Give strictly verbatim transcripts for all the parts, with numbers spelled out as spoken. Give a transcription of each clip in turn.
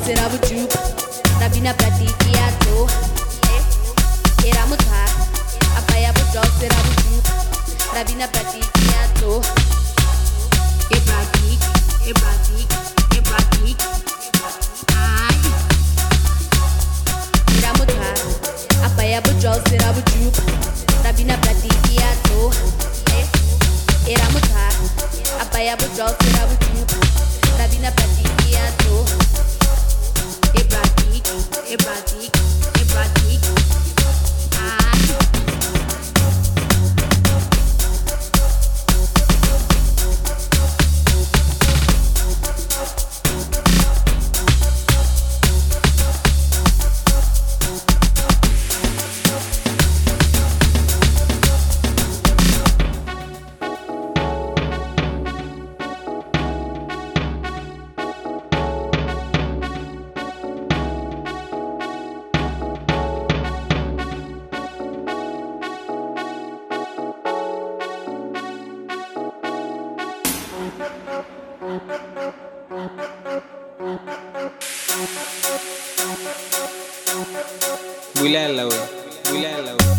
será bujuk Rabina pratikiato Era mutar Apaya budok será bujuk Rabina pratikiato E pratik, e pratik, e pratik Ai Era mutar Apaya budok será bujuk Rabina pratikiato Era mutar Apaya budok será bujuk Rabina pratikiato E pratik, e pratik, e pratik Ai Wilala we, wilala we,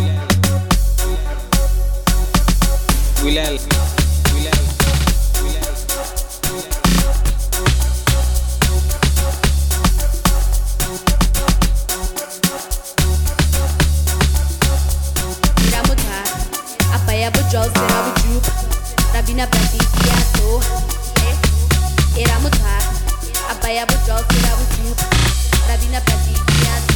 wilala, wilala, wilala, Era mutar Apaya budok será bujuk Rabina pratikiato Era mutar Apaya budok será bujuk Rabina pratikiato